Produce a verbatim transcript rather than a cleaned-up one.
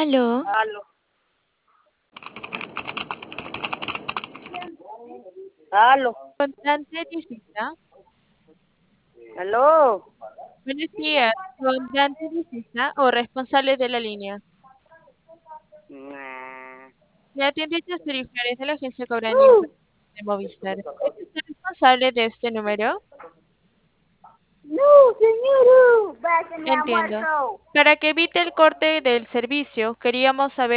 Aló, Aló. Aló. comandante Visita. Aló. Buenos días, comandante Visita o responsable de la línea. Nah. Le atiende Yasuri Flores de la agencia Cobrani de Movistar. ¿Es usted responsable de este número? No, señor. Vaya, mi Entiendo. almuerzo. Para que evite el corte del servicio, queríamos saber